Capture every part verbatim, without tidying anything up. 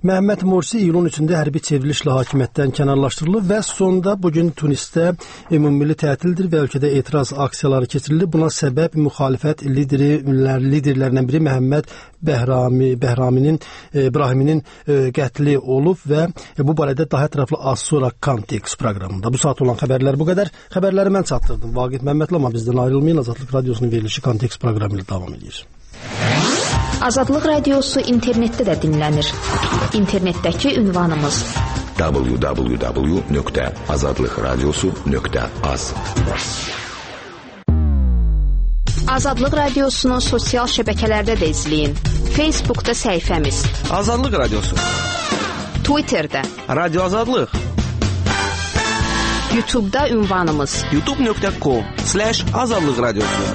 Məhəmməd Morsi iyulun üçündə hərbi çevrilişlə hakimiyyətdən kənarlaşdırılıb və sonda bugün Tunisdə ümummilli tətildir və ölkədə etiraz aksiyaları keçirilib. Buna səbəb müxalifət lideri, liderlərindən biri Məhəmməd Bəhrami, Bəhraminin, İbrahiminin qətli olub və bu barədə daha ətraflı az sonra Kontekst proqramında. Bu saat olan xəbərlər bu qədər. Xəbərləri mən çatdırdım. Vaqif Məmmədli, amma bizdən ayrılmayın. Azadlıq Radiosunun verilişi Kontekst proqramı ilə davam edir. Azadlıq Radiosu internetdə də dinlənir. İnternetdəki ünvanımız w w w nöqtə azadlıq radiosu nöqtə az. Azadlıq Radiosunu sosial şəbəkələrdə də izləyin. Facebookda səhifəmiz Azadlıq Radiosu, Twitterdə Radio Azadlıq, YouTube'da ünvanımız youtube nöqtə com slash azadlıq radiosu.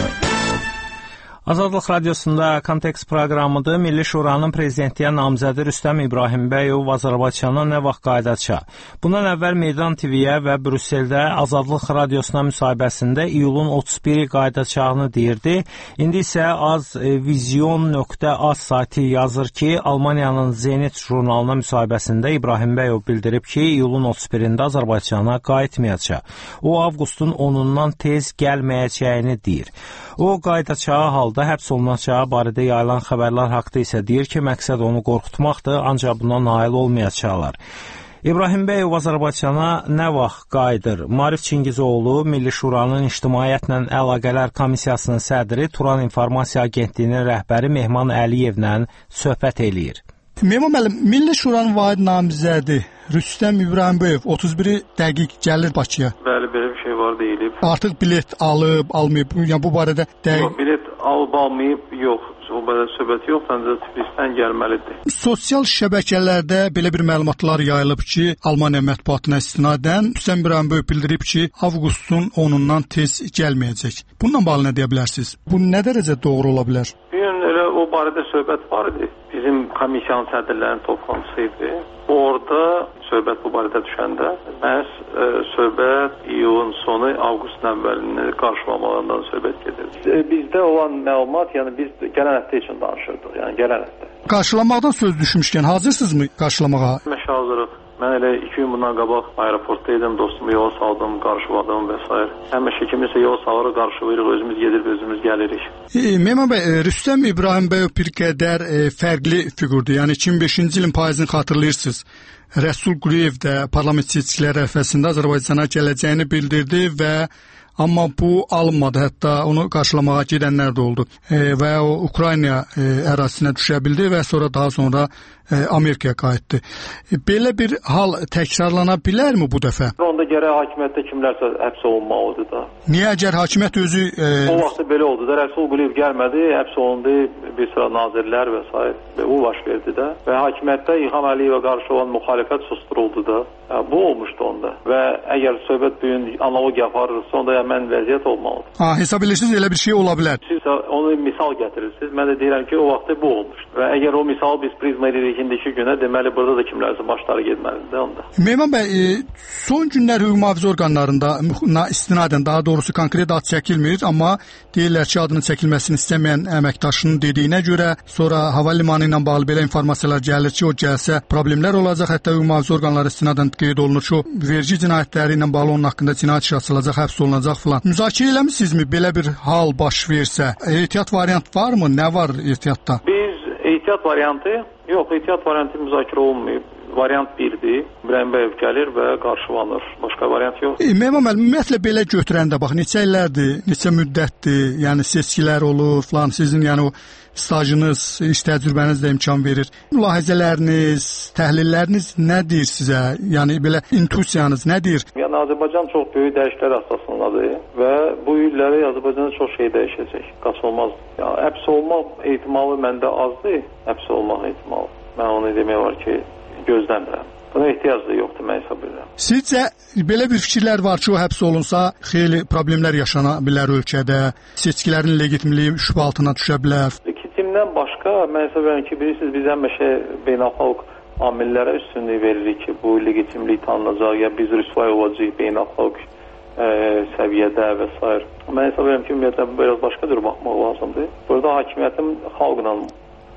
Azadlıq Radiosunda Kontekst proqramıdır. Milli Şuranın prezidentliyə namizədi Rüstəm İbrahimbəyov Azərbaycana nə vaxt qayıdacaq? Bundan əvvəl Meydan T V-yə və Brüsseldə Azadlıq Radiosuna müsahibəsində iyulun otuz biri qayıdacağını deyirdi. İndi isə az vizyon nöqtə az sayti yazır ki, Almaniyanın Zenit jurnalına müsahibəsində İbrahimbəyov bildirib ki, iyulun otuz birində Azərbaycana qayıtmayacaq. O, avqustun onundan tez gəlməyəcəyini deyir. O, qayıdacağı halda həbs olunacağı barədə yayılan xəbərlər haqda isə deyir ki, məqsəd onu qorxutmaqdır, ancaq buna nail olmayacaqlar. İbrahimbəyov Azərbaycana nə vaxt qayıdır? Marif Çingizoğlu, Milli Şuranın İctimaiyyətlə Əlaqələr Komissiyasının sədri, Turan İnformasiya Agentliyinin rəhbəri Mehman Əliyevlə söhbət eləyir. Mehman müəllim, Milli Şuranın vahid namizədi Rüstəm İbrahimbəyov otuz biri dəqiq gəlir Bakıya. Bəli, belə bir şey var deyilib. Artıq bilet alıb, almayıb, yəni bu barədə dəqiq... Yox, bilet alıb, almayıb, yox. O barədə söhbət yox, ancaq Tiflisdən gəlməlidir. Sosial şəbəkələrdə belə bir məlumatlar yayılıb ki, Almaniya mətbuatına istinadən Rüstəm İbrahimbəyov bildirib ki, avqustun onundan tez gəlməyəcək. Bununla bağlı nə deyə bilərsiniz? Bu nə dərəcə doğru ola bilər? Bir gün elə o barədə söhbət var idi. Bizim komissiyanın sədrlərinin toplantısı idi. Orada söhbət bu barədə düşəndə məhz e, söhbət iyulun sonu, avqustun əvvəlini qarşılamağından söhbət gedir. E, bizdə olan məlumat, yəni biz gələn həftə üçün danışırdıq, yəni gələn həftə. Qarşılamaqdan söz düşmüşkən hazırsınızmı qarşılamağa? Məşə hazırıq. Mən elə iki gün bundan qabaq aeroportdaydım, dostumu yola saldım, qarşıladım və s. Həmişə kimisə yola salırıq, qarşılayırıq, özümüz gedir, özümüz gəlirik. E, Mehman bəy, Rüstəm İbrahimbəyov bir qədər e, fərqli fiqurdur. Yəni iki min beşinci ilin payızını xatırlayırsınız. Rəsul Quliyev də parlament seçkiləri ərəfəsində Azərbaycana gələcəyini bildirdi və amma bu alınmadı, hətta onu qarşılamağa gedənlər də oldu e, və o Ukrayna e, ərazisinə düşə bildi və sonra daha sonra e, Amerikaya qayıtdı. E, belə bir hal təkrarlana bilərmi bu dəfə? Onda gərək hakimiyyətdə kimlərsə həbs olunmalıdır da. Niyə əgər hakimiyyət özü... E... O vaxtı belə oldu da, Rəsul Quliyev gəlmədi, həbs olundu, bir sıra nazirlər və s. və bu baş verdi də və hakimiyyətdə İlham Əliyevə qarşı olan müxalifət susturuldu da. Ya, bu olmuşdu onda və əgər söhbət bu gün analog yaparırsa, onda mən vəziyyət olmalıdır. Ha, hesab edirsiniz elə bir şey ola bilər. Siz onu misal gətirirsiniz. Mən də deyirəm ki, o vaxtda bu olmuşdu. Və əgər o misalı biz prizma edirik indiki günə, deməli burada da kimlərsə başları getməlidir onda. Mehman bəy, e, son günlər hüquq mühafizə orqanlarında istinadən, daha doğrusu konkret ad çəkilmir, amma deyirlər ki, adının çəkilməsini istəməyən əməkdaşının dediyinə görə sonra hava limanı ilə bağlı belə informasiyalar gəlir ki, o gəlsə problemlər olacaq. Hətta hüquq mühafizə orqanları istinadən qeyd olunur ki, vergi cinayətləri ilə bağlı onun haqqında cinayət işi açılacaq, həbs olunacaq filan. Müzakirə eləmisinizmi belə bir hal baş versə? Ehtiyat variant varmı? Nə var ehtiyatda? Biz ehtiyat variantı, yox, ehtiyat variantı müzakirə olunmayıb. Variant birdir. İbrahimbəyov gəlir və qarşılanır. Başqa variant yox. E, Mehman müəllim, ümumiyyətlə belə götürəndə bax, neçə illərdir, neçə müddətdir, yəni seçkilər olur filan, sizin yəni o stajınız, iş təcrübəniz də imkan verir. Mülahizələriniz, təhlilləriniz nə deyir sizə? Yəni belə intuisiyanız nə deyir? Yəni Azərbaycan çox böyük dəyişikliklər əsasındadır və bu illəri Azərbaycanda çox şey dəyişəcək. Qaçılmaz. Yəni həbs olmaq ehtimalı məndə azdır. Həbs olmaq ehtimalı. Mən onu demək var ki, gözləmirəm. Buna ehtiyac da yoxdur, mən hesab edirəm. Sizcə belə bir fikirlər var ki, o həbs olunsa xeyli problemlər yaşana bilər ölkədə, seçkilərin legitimliyi şübhə altına düşə bilər. Legitimdən başqa, mən hesab edirəm ki, bilirsiniz, biz həmişə beynəlxalq amillərə üstünlük veririk ki, bu legitimlik tanınacaq, ya biz rüsvay olacağıq beynəlxalq e, səviyyədə və s. Mən hesab edirəm ki, ümumiyyətlə biraz başqa cür baxmaq lazımdır. Burada hakimiyyətin xalqla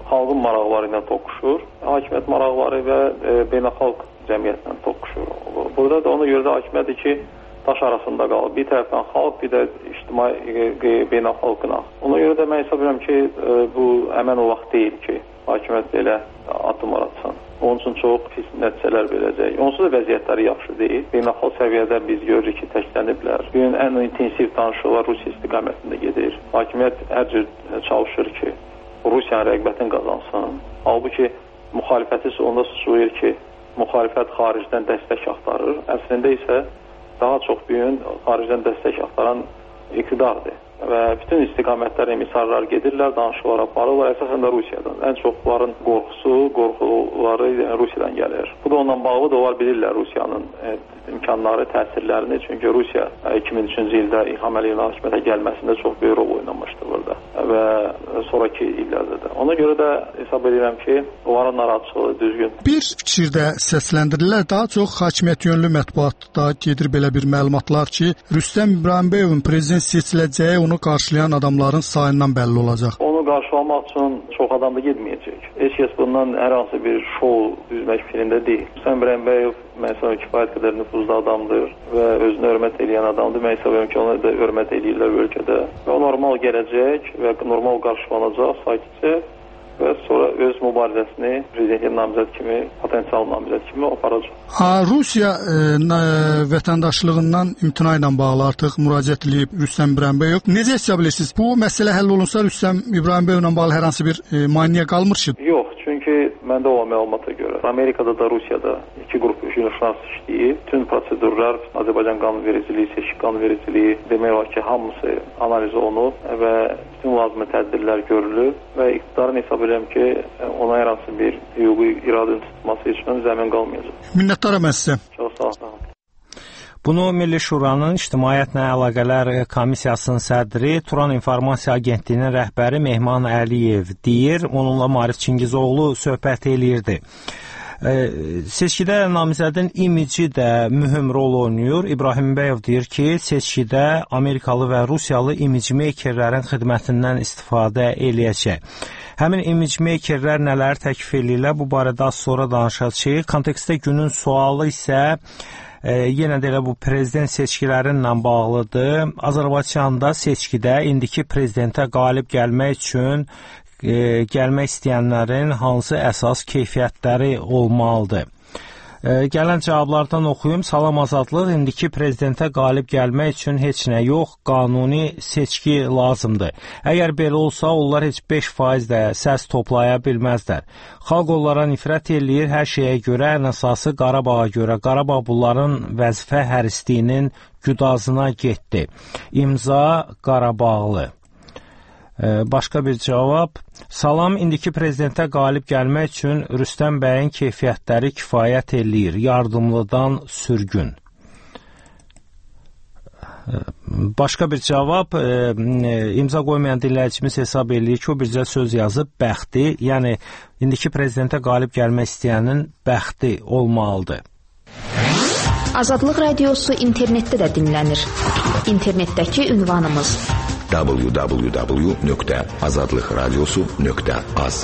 xalqın maraqları ilə toqquşur, hakimiyyət maraqları və e, beynəlxalq cəmiyyətlə toqquşur. Burada da ona görə də hakimiyyətdir ki, daş arasında qalır. Bir tərəfdən xalq, bir də ictimai beynəlxalqına. Ona görə də mən hesab edirəm ki, e, bu həmən o vaxt deyil ki, hakimiyyət belə addımlar atsın. Onun üçün çox pis nəticələr verəcək. Onsuz da vəziyyətləri yaxşı deyil. Beynəlxalq səviyyədə biz görürük ki, təkləniblər. Bugün ən intensiv danışıqlar Rusiya istiqamətində gedir. Hakimiyyət hər cür çalışır ki, Rusiyanın rəqbətini qazansın. Halbuki müxalifəti onda suçlayır ki, müxalifət xaricdən dəstək axtarır. Əslində isə daha çox bugün xaricdən dəstək axtaran iqtidardır. Və bütün istiqamətlər, emisarlar gedirlər, danışıqlar aparırlar, əsasən də Rusiyadan. Ən çox bunların qorxusu, qorxuları Rusiyadan gəlir. Bu da ondan bağlı da onlar bilirlər Rusiyanın e, imkanları, təsirlərini. Çünki Rusiya iki min üçüncü ildə İlham Əliyevin hakimiyyətə gəlməsində çox böyük rol oynamışdı burada və sonraki illərdə də. Ona görə də hesab edirəm ki, onların narahatçılığı düzgün. Bir fikirdə səsləndirirlər, daha çox hakimiyyət yönlü mətbuatda gedir belə bir məlumatlar ki, Rüstəm İbrahimbəyovun prezident seçiləcəyi onu qarşılayan adamların sayından bəlli olacaq. Onu qarşılamaq üçün çox adam da getməyəcək. Heç kəs bundan hər hansı bir şou düzmək fikrində deyil. Rüstəm İbrahimbəyov məsələn kifayət qədər nüfuzlu adamdır və özünə hörmət edən adamdır. Mən hesab edirəm ki, ona da hörmət edirlər ölkədə. Və o normal gələcək və normal qarşılanacaq, sakitcə və sonra öz mübarizəsini prezident namizəd kimi, potensial namizəd kimi aparacaq. Ha, Rusiya e, vətəndaşlığından imtina ilə bağlı artıq müraciət edib Rüstəm İbrahimbəyov. Necə hesab edirsiniz? Bu məsələ həll olunsa Rüstəm İbrahimbəyovla bağlı hər hansı bir e, maneə qalmır ki? Yox, çünki məndə olan məlumata görə Amerikada da Rusiyada iki qrup jurnalistlər işləyib. Bütün prosedurlar, Azərbaycan qanunvericiliyi, seçki qanunvericiliyi demək olar ki, hamısı analiz olunub və bütün lazımi tədbirlər görülüb və iqtidarın hesab edirəm ki, ona hər hansı bir hüquqi iradəni tutması üçün zəmin qalmayacaq. Minnətdaram mən sizə. Çox sağ olun. Bunu Milli Şuranın İctimaiyyətlə Əlaqələr Komissiyasının sədri, Turan İnformasiya Agentliyinin rəhbəri Mehman Əliyev deyir. Onunla Maarif Çingizoğlu söhbət eləyirdi. Seçkidə namizədin imici də mühüm rol oynayır. İbrahimbəyov deyir ki, seçkidə Amerikalı və Rusiyalı imicmeykerlərin xidmətindən istifadə eləyəcək. Həmin imicmeykerlər nələr təklif eləyirlər, bu barədə az sonra danışacağıq. Kontekstdə günün sualı isə e, yenə də elə bu prezident seçkilərinlə bağlıdır. Azərbaycanda seçkidə indiki prezidentə qalib gəlmək üçün E, gəlmək istəyənlərin hansı əsas keyfiyyətləri olmalıdır? E, gələn cavablardan oxuyum. Salam Azadlıq, indiki prezidentə qalib gəlmək üçün heç nə yox, qanuni seçki lazımdır. Əgər belə olsa, onlar heç beş faiz də səs toplaya bilməzlər. Xalq onlara nifrət eləyir, hər şeyə görə, ən əsası Qarabağa görə. Qarabağ bunların vəzifə hərisliyinin güdazına getdi. İmza Qarabağlı. Başqa bir cavab. Salam, indiki prezidentə qalib gəlmək üçün Rüstəm bəyin keyfiyyətləri kifayət eləyir. Yardımlıdan sürgün. Başqa bir cavab. İmza qoymayan dinləyicimiz hesab eləyir ki, o bircə söz yazıb bəxti, yəni indiki prezidentə qalib gəlmək istəyənin bəxti olmalıdır. Azadlıq Radiosu internetdə də dinlənir. İnternetdəki ünvanımız w w w nöqtə azadlıq radiosu nöqtə az.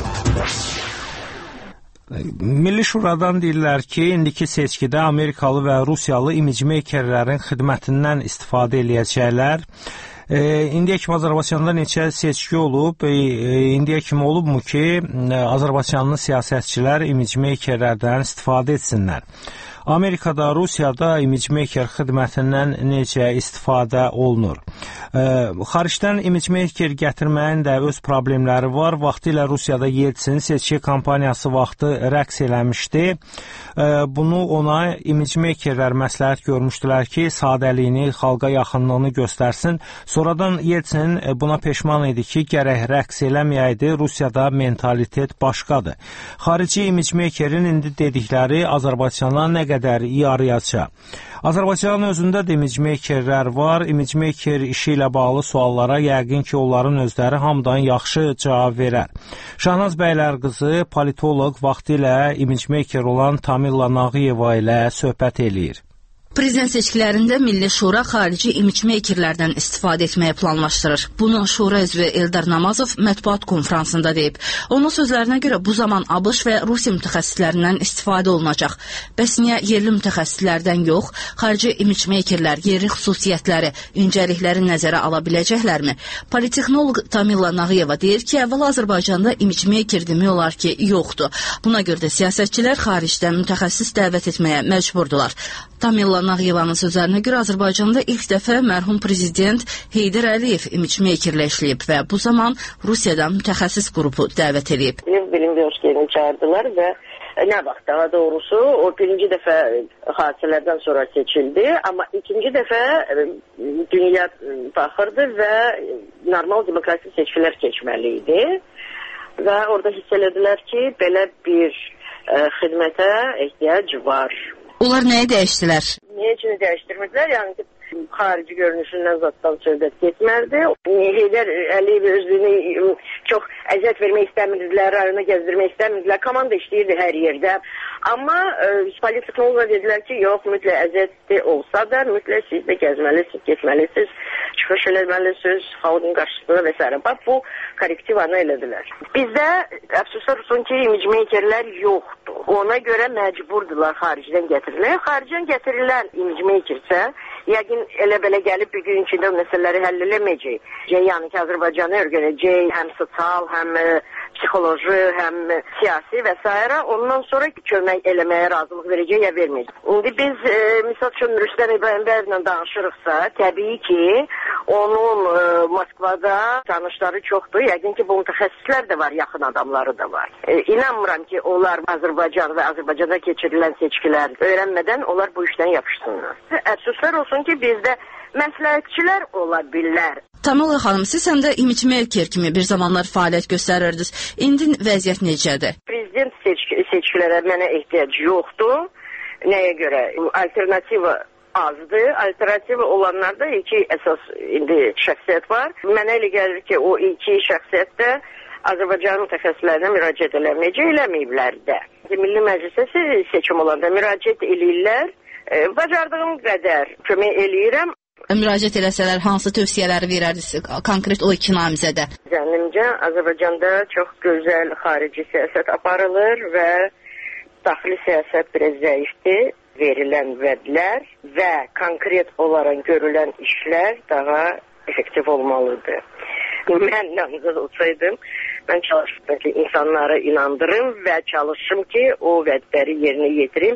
Milli Şuradan deyirlər ki, indiki seçkidə Amerikalı və Rusiyalı imicmeykerlərin xidmətindən istifadə eləyəcəklər. E, indiyə kimi Azərbaycanda neçə seçki olub, e, indiyə kimi olubmu ki, Azərbaycanlı siyasətçilər imicmeykerlərdən istifadə etsinlər. Amerikada, Rusiyada imicmeyker xidmətindən necə istifadə olunur? E, xaricdən imicmeyker gətirməyin də öz problemləri var. Vaxtilə Rusiyada Yeltsin seçki kampaniyası vaxtı rəqs eləmişdi. E, bunu ona imicmeykerlər məsləhət görmüşdülər ki, sadəliyini, xalqa yaxınlığını göstərsin. Sonradan Yeltsin buna peşman idi ki, gərək rəqs eləməyəydi, Rusiyada mentalitet başqadır. Xarici imicmeykerin indi dedikləri Azərbaycana nə qədər yarıyaça. Azərbaycanın özündə də imicmeykerlər var. İmicmeyker işi ilə bağlı suallara yəqin ki, onların özləri hamıdan yaxşı cavab verər. Şahnaz Bəylərqızı, politoloq, vaxtilə imicmeyker olan Tamilla Nağıyeva ilə söhbət eləyir. Prezident seçkilərində Milli Şura xarici imicmeykerlərdən istifadə etməyi planlaşdırır. Bunu Şura üzvü Eldar Namazov mətbuat konfransında deyib. Onun sözlərinə görə bu zaman ABŞ və Rusiya mütəxəssislərindən istifadə olunacaq. Bəs niyə yerli mütəxəssislərdən yox, xarici imicmeykerlər yerli xüsusiyyətləri, incəlikləri nəzərə ala biləcəklərmi? Politexnoloq Tamila Nağıyeva deyir ki, əvvəl Azərbaycanda imicmeyker demək olar ki, yoxdur. Buna görə də siyasətçilər xaricdən mütəxəssis dəvət etməyə məcburdular. Tamila Nağıyevanın sözlərinə görə Azərbaycanda ilk dəfə mərhum prezident Heydər Əliyev imicmeykerlə işləyib və bu zaman Rusiyadan mütəxəssis qrupu dəvət edib. Bilim Biyoskerini çağırdılar və nə vaxt daha doğrusu o birinci dəfə hadisələrdən sonra seçildi, amma ikinci dəfə dünya baxırdı və normal demokratik seçkilər keçməli idi və orada hiss elədilər ki, belə bir ə, xidmətə ehtiyac var. Onlar nəyi dəyişdilər? Niyə üçün dəyişdirmədilər? Yəni ki, xarici görünüşündən zatdan söhbət getmərdi. Heydər Əliyev özünü çox əziyyət vermək istəmirdilər, rayona gəzdirmək istəmirdilər. Komanda işləyirdi hər yerdə. Amma e, politexnoloqlar dedilər ki, yox, mütləq əziyyətli olsa da, mütləq siz də gəzməlisiniz, getməlisiniz, çıxış eləməlisiniz, xalqın qarşısında və s. Bax, bu korrektivanı elədilər. Bizdə əfsuslar olsun ki, imicmeykerlər yoxdur. Ona görə məcburdular xaricdən gətirilən. Xaricdən gətirilən imicmeykersə, yəqin elə-belə gəlib bir gün içində o məsələləri həll eləməyəcək. Yəni ki, Azərbaycanı öyrənəcək həm sosial, həm psixoloji, həm siyasi və s. Ondan sonra kömək eləməyə razılıq verəcək ya verməyəcək. İndi biz, e, misal üçün, Rüstəm İbrahimbəyevlə danışırıqsa, təbii ki, onun e, Moskvada tanışları çoxdur. Yəqin ki, bu mütəxəssislər də var, yaxın adamları da var. E, inanmıram ki, onlar Azərbaycan və Azərbaycanda keçirilən seçkilər öyrənmədən onlar bu işdən yapışsınlar. Əfsuslar olsun ki, bizdə məsləhətçilər ola bilər. Tamila xanım, siz həm də imicmeyker kimi bir zamanlar fəaliyyət göstərirdiniz. İndi vəziyyət necədir? Prezident seçk seçkilərə mənə ehtiyac yoxdur. Nəyə görə? Alternativa azdır. Alternativa olanlarda iki əsas indi şəxsiyyət var. Mənə elə gəlir ki, o iki şəxsiyyət də Azərbaycan mütəxəssislərinə müraciət eləməyəcək, eləməyiblər də. Milli Məclisə seçim olanda müraciət eləyirlər. E, bacardığım qədər kömək eləyirəm. Müraciət eləsələr hansı tövsiyələri verərdiniz konkret o iki namizədə? Zənnimcə Azərbaycanda çox gözəl xarici siyasət aparılır və daxili siyasət biraz zəifdir. Verilən vədlər və konkret olaraq görülən işlər daha effektiv olmalıdır. Mən namizəd olsaydım, mən çalışdım ki, insanları inandırım və çalışım ki, o vədləri yerinə yetirim.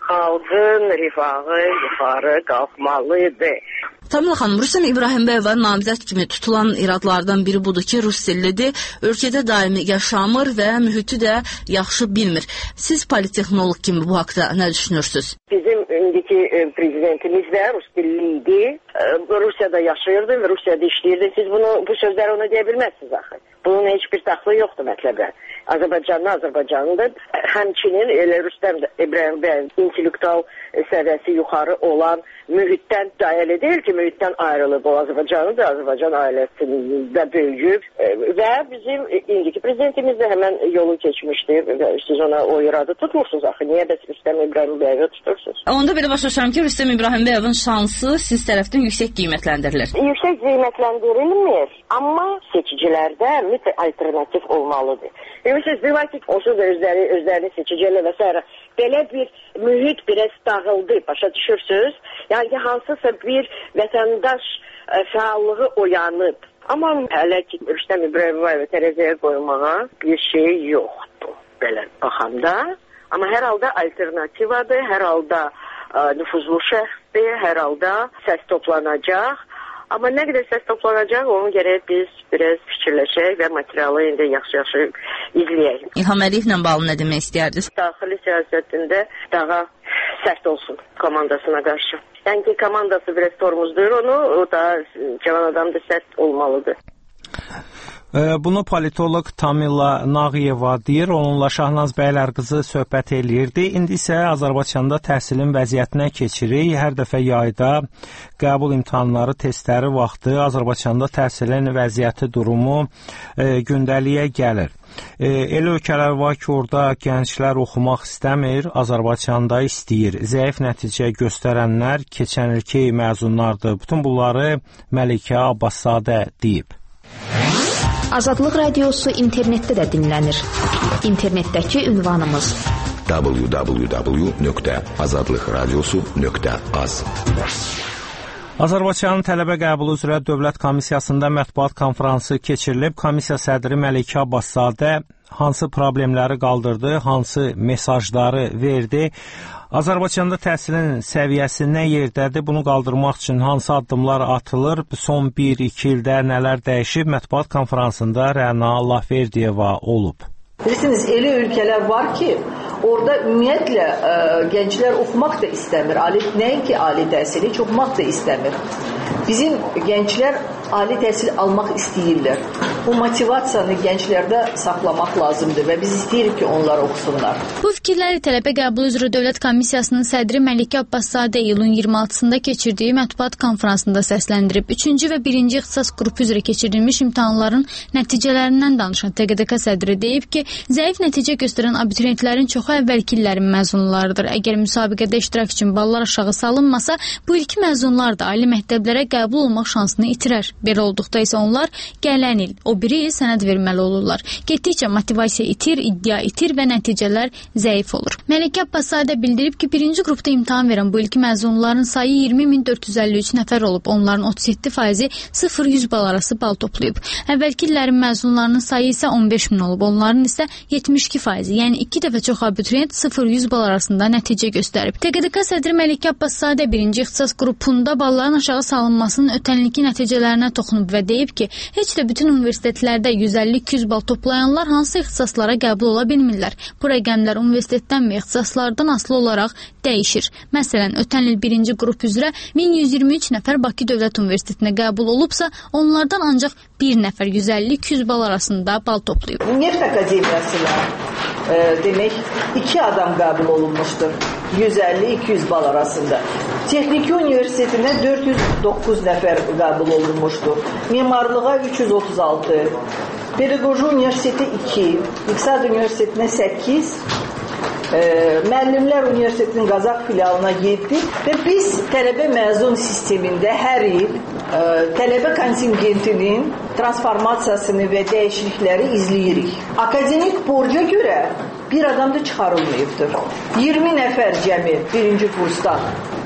Xalqın rifahı yuxarı qalxmalıdır. Tamila xanım, Rüstəm İbrahimbəyeva namizəd kimi tutulan iradlardan biri budur ki, rus dillidir, ölkədə daimi yaşamır və mühiti də yaxşı bilmir. Siz politexnoloq kimi bu haqda nə düşünürsünüz? Bizim indiki prezidentimiz də rus dilli idi, Rusiyada yaşayırdı və Rusiyada işləyirdi. Siz bunu, bu sözləri ona deyə bilməzsiniz axı. Bunun heç bir daxlı yoxdur mətləbə. Azərbaycanlı Azərbaycanlıdır. Həmçinin elə Rüstəm İbrahimbəyov intellektual səviyyəsi yuxarı olan mühitdən dairə deyil ki, mühitdən ayrılıb. O Azərbaycanlıdır, Azərbaycan ailəsində böyüyüb və bizim indiki prezidentimiz də həmən yolu keçmişdir. Siz ona o iradı tutmursunuz axı. Niyə bəs Rüstəm İbrahimbəyovu tutursunuz? Onda belə başa düşürəm ki, Rüstəm İbrahimbəyovun şansı siz tərəfdən yüksək qiymətləndirilir. Yüksək qiymətləndirilmir, amma seçicilərdə mütləq alternativ olmalıdır. Bilirsiniz, bir vakit onsuz da özləri, özlərini seçicilərlə və s. Belə bir mühit biraz dağıldı, başa düşürsünüz. Yəni ki, hansısa bir vətəndaş fəallığı oyanıb. Amma hələ ki, Rüstəm İbrahimbəyov tərəziyə qoymağa bir şey yoxdur, belə baxanda. Amma hər halda alternativadır, hər halda ə, nüfuzlu şəxsdir, hər halda səs toplanacaq. Amma nə qədər səs toplanacaq, onu gərək biz biraz fikirləşək və materialı indi yaxşı-yaxşı izləyək. İlham Əliyevlə bağlı nə demək istəyirdiniz? Daxili siyasətində daha sərt olsun komandasına qarşı. Yəni ki, komandası biraz tormuzdur onu, o da cavan adam da sərt olmalıdır. Bunu politoloq Tamila Nağıyeva deyir, onunla Şahnaz Bəylər qızı söhbət eləyirdi. İndi isə Azərbaycanda təhsilin vəziyyətinə keçirik. Hər dəfə yayda qəbul imtahanları, testləri vaxtı Azərbaycanda təhsilin vəziyyəti, durumu e, gündəliyə gəlir. E, elə ölkələr var ki, orada gənclər oxumaq istəmir, Azərbaycanda istəyir. Zəif nəticə göstərənlər keçən ilki məzunlardır. Bütün bunları Məlikə Abbaszadə deyib. Azadlıq Radiosu internetdə də dinlənir. İnternetdəki ünvanımız w w w nöqtə azadlıq radiosu nöqtə az. Azərbaycanın tələbə qəbulu üzrə Dövlət Komissiyasında mətbuat konfransı keçirilib. Komissiya sədri Məlikə Abbaszadə hansı problemləri qaldırdı, hansı mesajları verdi? Azərbaycanda təhsilin səviyyəsi nə yerdədir? Bunu qaldırmaq üçün hansı addımlar atılır? Son bir iki ildə nələr dəyişib? Mətbuat konfransında Rəna Lafverdiyeva olub. Bilirsiniz, elə ölkələr var ki, orada ümumiyyətlə ə, gənclər oxumaq da istəmir. Ali, nəinki ali təhsili, heç oxumaq da istəmir. Bizim gənclər ali təhsil almaq istəyirlər. Bu motivasiyanı gənclərdə saxlamaq lazımdır və biz istəyirik ki, onlar oxusunlar. Bu fikirləri tələbə qəbulu üzrə Dövlət Komissiyasının sədri Məlikə Abbaszadə iyulun iyirmi altısında keçirdiyi mətbuat konfransında səsləndirib. Üçüncü və birinci ixtisas qrupu üzrə keçirilmiş imtahanların nəticələrindən danışan T Q D K sədri deyib ki, zəif nəticə göstərən abituriyentlərin çoxu əvvəlki illərin məzunlarıdır. Əgər müsabiqədə iştirak üçün ballar aşağı salınmasa, bu ilki məzunlar da ali məktəblərə qəbul olmaq şansını itirər. Belə olduqda isə onlar gələn il, o biri il sənəd verməli olurlar. Getdikcə motivasiya itir, iddia itir və nəticələr zəif olur. Məlikə Abbaszadə bildirib ki, birinci qrupda imtahan verən bu ilki məzunların sayı iyirmi min dörd yüz əlli üç nəfər olub. Onların otuz yeddi faizi sıfır yüz bal arası bal toplayıb. Əvvəlki illərin məzunlarının sayı isə on beş min olub. Onların isə yetmiş iki faizi, yəni iki dəfə çox abituriyent sıfır yüz bal arasında nəticə göstərib. T Q D K sədri Məlikə Abbaszadə birinci ixtisas qrupunda balların aşağı salınmasının ötənilki nəticələrinə toxunub və deyib ki, heç də bütün universitetlərdə yüz əlli iki yüz bal toplayanlar hansı ixtisaslara qəbul ola bilmirlər. Bu rəqəmlər universitetdən və ixtisaslardan asılı olaraq dəyişir. Məsələn, ötən il birinci qrup üzrə min yüz iyirmi üç nəfər Bakı Dövlət Universitetinə qəbul olubsa, onlardan ancaq bir nəfər yüz əlli iki yüz bal arasında bal toplayıb. Neft Akademiyasına e, demək iki adam qəbul olunmuşdur. yüz əlli iki yüz bal arasında. Texniki Universitetinə dörd yüz doqquz nəfər qəbul olunmuşdur. Mimarlığa üç yüz otuz altı, Pedaqoji Universiteti iki, İqtisad Universitetinə səkkiz, e, Müəllimlər Universitetinin Qazax filialına yeddi və biz tələbə məzun sistemində hər il e, tələbə kontingentinin transformasiyasını və dəyişiklikləri izləyirik. Akademik borca görə bir adam da çıxarılmayıbdır. iyirmi nəfər cəmi birinci kursdan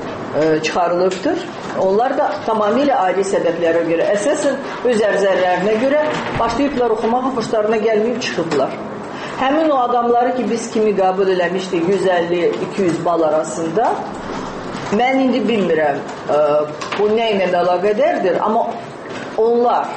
e, çıxarılıbdır. Onlar da tamamilə aili səbəblərə görə, əsasən öz ərzələrinə görə başlayıblar oxumağa, xoşlarına gəlməyib çıxıblar. Həmin o adamları ki, biz kimi qəbul eləmişdik yüz əlli iki yüz bal arasında, mən indi bilmirəm, e, bu nə ilə əlaqədardır, amma onlar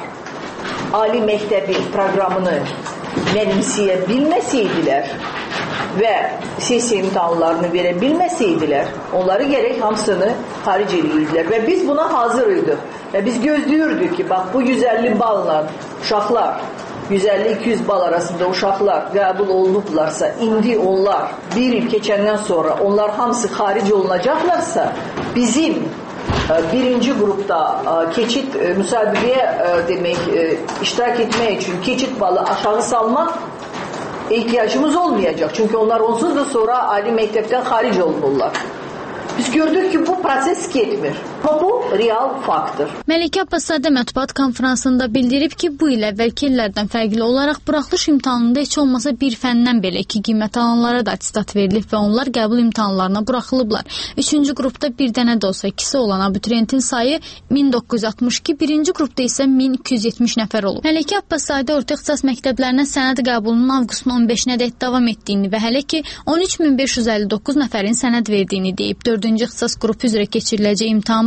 ali məktəbin proqramını mənimsəyə bilməsəydilər və sessiya imtahanlarını verə bilməsəydilər, onları gərək hamısını xaric edirdilər və biz buna hazır idik və biz gözləyirdik ki, bax bu yüz əlli balla uşaqlar, yüz əlli iki yüz bal arasında uşaqlar qəbul olunublarsa, indi onlar bir il keçəndən sonra onlar hamısı xaric olunacaqlarsa, bizim birinci qrupda keçid müsabiqəyə demək iştirak etmək üçün keçid balı aşağı salmaq ehtiyacımız olmayacaq. Çünki onlar onsuz da sonra ali məktəbdən xaric olunurlar. Biz gördük ki, bu proses getmir. Amma bu real faktdır. Məlikə Abbaszadə mətbuat konfransında bildirib ki, bu il əvvəlki illərdən fərqli olaraq buraxılış imtahanında heç olmasa bir fəndən belə iki qiymət alanlara da attestat verilib və onlar qəbul imtahanlarına buraxılıblar. Üçüncü qrupda bir dənə də olsa ikisi olan abituriyentin sayı min doqquz yüz altmış iki, birinci qrupda isə min iki yüz yetmiş nəfər olub. Məlikə Abbaszadə orta ixtisas məktəblərinə sənəd qəbulunun avqustun on beşinədək davam etdiyini və hələ ki on üç min beş yüz əlli doqquz nəfərin sənəd verdiyini deyib. Dördüncü ixtisas qrupu üzrə keçiriləcək imtahan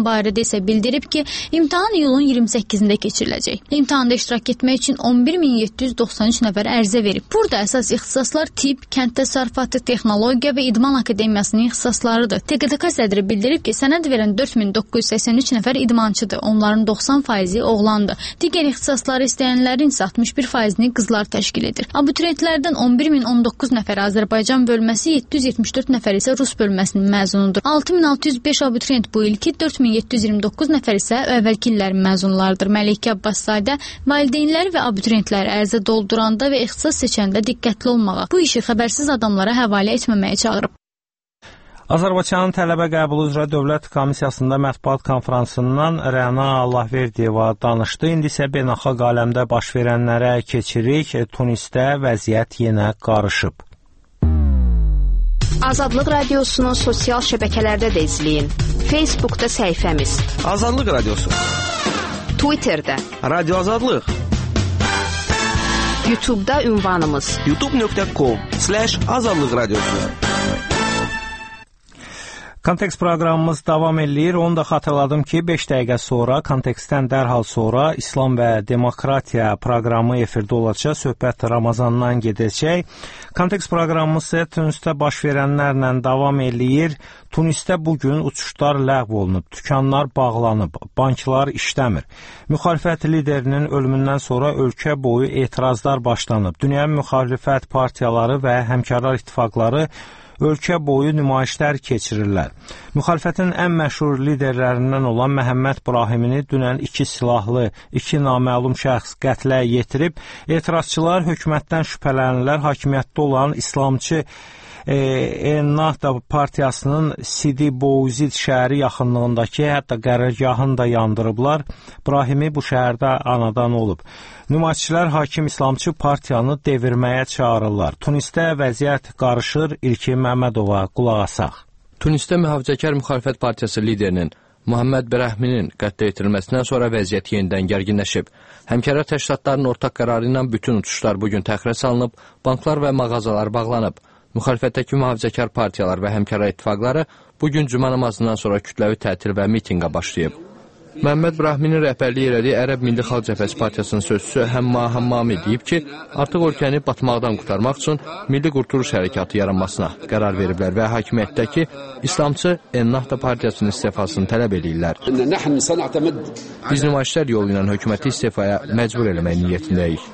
barədə isə bildirib ki, imtahan iyulun iyirmi səkkizində keçiriləcək. İmtahanda iştirak etmək üçün on bir min yeddi yüz doxsan üç nəfər ərizə verib. Burada əsas ixtisaslar tibb, kənd təsərrüfatı, texnologiya və İdman Akademiyasının ixtisaslarıdır. T Q D K sədri bildirib ki, sənəd verən dörd min doqquz yüz səksən üç nəfər idmançıdır. Onların doxsan faizi oğlandır. Digər ixtisasları istəyənlərin isə altmış bir faizini qızlar təşkil edir. Abituriyentlərdən on bir min on doqquz nəfər Azərbaycan bölməsi, yeddi yüz yetmiş dörd nəfər isə Rus bölməsinin məzunudur. altı min altı yüz beş abituriyent bu ilki, dörd min yeddi yüz iyirmi doqquz nəfər isə əvvəlki illərin məzunlarıdır. Məlikə Abbaszadə valideynləri və abituriyentləri ərizə dolduranda və ixtisas seçəndə diqqətli olmağa, bu işi xəbərsiz adamlara həvalə etməməyə çağırıb. Azərbaycanın tələbə qəbulu üzrə Dövlət Komissiyasında mətbuat konfransından Rəna Allahverdiyeva danışdı. İndi isə beynəlxalq aləmdə baş verənlərə keçirik. Tunisdə vəziyyət yenə qarışıb. Azadlıq Radiosunu sosial şəbəkələrdə də izləyin. Facebookda səhifəmiz Azadlıq Radiosu, Twitterdə Radio Azadlıq, YouTube'da ünvanımız youtube nöqtə com slash azadlıq radiosu. Kontekst proqramımız davam edir. Onu da xatırladım ki, beş dəqiqə sonra, kontekstdən dərhal sonra İslam və Demokratiya proqramı efirdə olacaq. Söhbət Ramazandan gedəcək. Kontekst proqramımız isə Tunisdə baş verənlərlə davam edir. Tunisdə bugün uçuşlar ləğv olunub, dükanlar bağlanıb, banklar işləmir. Müxalifət liderinin ölümündən sonra ölkə boyu etirazlar başlanıb. Dünya müxalifət partiyaları və həmkarlar ittifaqları ölkə boyu nümayişlər keçirirlər. Müxalifətin ən məşhur liderlərindən olan Məhəmməd Brahimini dünən iki silahlı, iki naməlum şəxs qətlə yetirib. Etirazçılar hökumətdən şübhələnirlər. Hakimiyyətdə olan İslamçı e, Ennahda partiyasının Sidi Bouzid şəhəri yaxınlığındakı hətta qərargahını da yandırıblar. Brahimi bu şəhərdə anadan olub. Nümayişçilər hakim İslamçı partiyanı devirməyə çağırırlar. Tunisdə vəziyyət qarışır. İlkin Məmmədova qulaq asaq. Tunisdə Mühafizəkar Müxalifət Partiyası liderinin Muhammed Brahminin qətlə yetirilməsindən sonra vəziyyət yenidən gərginləşib. Həmkarlar təşkilatlarının ortaq qərarı ilə bütün uçuşlar bugün təxirə salınıb, banklar və mağazalar bağlanıb. Müxalifətdəki mühafizəkar partiyalar və həmkarlar ittifaqları bugün cümə namazından sonra kütləvi tətil və mitinqə başlayıb. Məhəmməd Brahminin rəhbərliyi elədiyi Ərəb Milli Xalq Cəbhəsi Partiyasının sözçüsü Həmma Həmmami deyib ki, artıq ölkəni batmaqdan qurtarmaq üçün Milli Qurtuluş Hərəkatı yaranmasına qərar veriblər və hakimiyyətdəki İslamçı Ennahda Partiyasının istifasını tələb edirlər. Biz nümayişlər yolu ilə hökuməti istifaya məcbur eləmək niyyətindəyik.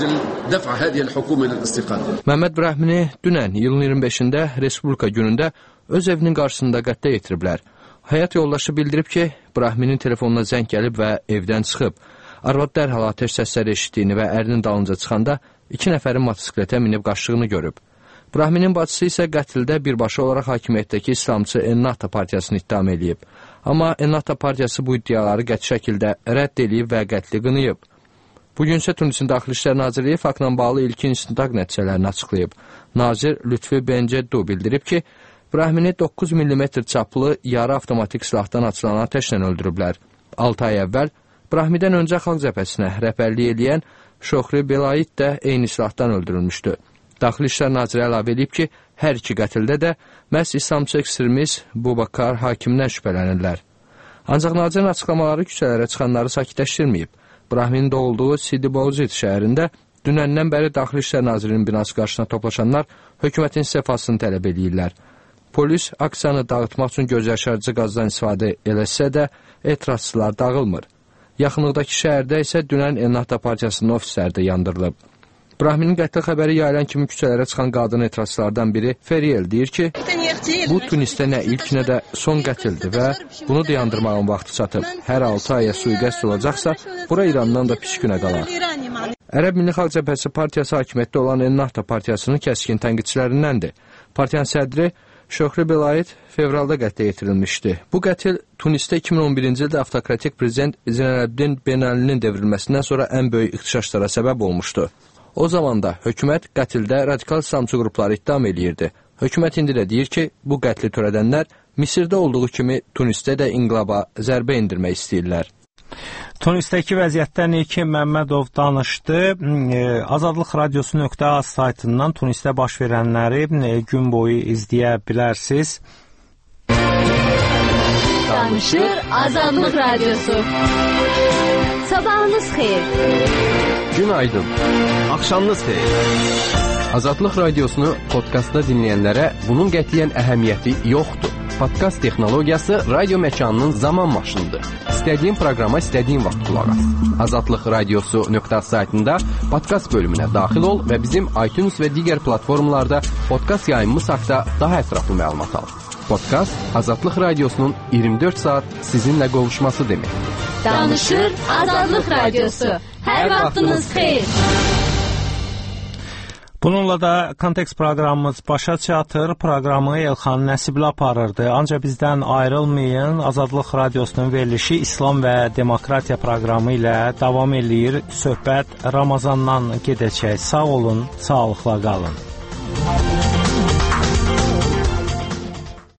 Məhəmməd Brahmini dünən iyulun iyirmi beşində Respublika günündə öz evinin qarşısında qətlə yetiriblər. Həyat yoldaşı bildirib ki, Brahminin telefonuna zəng gəlib və evdən çıxıb. Arvad dərhal atəş səsləri eşitdiyini və ərinin dalınca çıxanda iki nəfərin motosikletə minib qaçdığını görüb. Brahminin bacısı isə qətldə birbaşa olaraq hakimiyyətdəki İslamçı Ennahda Partiyasını ittiham edib. Amma Ennahda Partiyası bu iddiaları qəti şəkildə rədd edib və qətli qınıyıb. Bugün isə Tunisin Daxili İşlər Nazirliyi faktla bağlı ilkin istintaq nəticələrini açıqlayıb. Nazir Lütfi Bencəddu bildirib ki, Brahmini doqquz millimetr çaplı yarı avtomatik silahdan açılan atəşlə öldürüblər. altı ay əvvəl Brahmidən öncə Xalq Cəbhəsinə rəhbərlik edən Şoxri Belayit də eyni silahdan öldürülmüşdü. Daxili İşlər Naziri əlavə edib ki, hər iki qətildə də məhz İslamçı ekstremist Bubakar hakimdən şübhələnirlər. Ancaq nazirin açıqlamaları küçələrə çıxanları sakitləşdirməyib. Brahminin doğulduğu Sidi Bouzid şəhərində dünəndən bəri Daxili İşlər Nazirinin binası qarşısına toplaşanlar hökumətin istifasını tələb edirlər. Polis aksiyanı dağıtmaq üçün gözyaşarıcı qazdan istifadə eləsə də etirazçılar dağılmır. Yaxınlıqdakı şəhərdə isə dünən Ennahda Partiyasının ofisləri də yandırılıb. Brahminin qətli xəbəri yayılan kimi küçələrə çıxan qadın etirazçılardan biri Feriel deyir ki, bu Tunisdə nə ilk, nə də son qətildir və bunu dayandırmağın vaxtı çatıb. Hər altı aya sui-qəsd olacaqsa, bura İrandan da pis günə qalar. Ərəb Milli Xalq Cəbhəsi Partiyası hakimiyyətdə olan Ennahda Partiyasının kəskin tənqidçilərindəndir. Partiyanın sədri Şoxri Belayit fevralda qətlə yetirilmişdi. Bu qətil Tunisdə iki min on birinci ildə avtokratik prezident Zeynələbdin Ben Əlinin devrilməsindən sonra ən böyük ixtişaşlara səbəb olmuşdu. O zaman da hökumət qətildə radikal İslamçı qrupları ittiham edirdi. Hökumət indi də deyir ki, bu qətli törədənlər Misirdə olduğu kimi Tunisdə də inqilaba zərbə endirmək istəyirlər. Tunisdəki vəziyyətdən İlkin Məmmədov danışdı. Azadlıq Radiosu nöqtə az saytından Tunisdə baş verənləri gün boyu izləyə bilərsiniz. Danışır Azadlıq Radiosu. Sabahınız xeyir. Günaydın. Axşamınız xeyir. Azadlıq Radiosunu podkastda dinləyənlərə bunun qətiyyən əhəmiyyəti yoxdur. Podkast texnologiyası radio məkanının zaman maşınıdır. İstədiyin proqrama istədiyin vaxt qulaq as. azadlıq radiosu nöqtə saytında podkast bölümünə daxil ol və bizim iTunes və digər platformalarda podkast yayımımız haqqında daha ətraflı məlumat al. Podkast Azadlıq Radiosunun iyirmi dörd saat sizinlə qovuşması deməkdir. Danışır Azadlıq Radiosu. Hər vaxtınız xeyir. Bununla da Kontekst proqramımız başa çatır. Proqramı Elxan Nəsibli aparırdı. Ancaq bizdən ayrılmayın. Azadlıq Radiosunun verilişi İslam və Demokratiya proqramı ilə davam eləyir. Söhbət Ramazandan gedəcək. Sağ olun, sağlıqla qalın.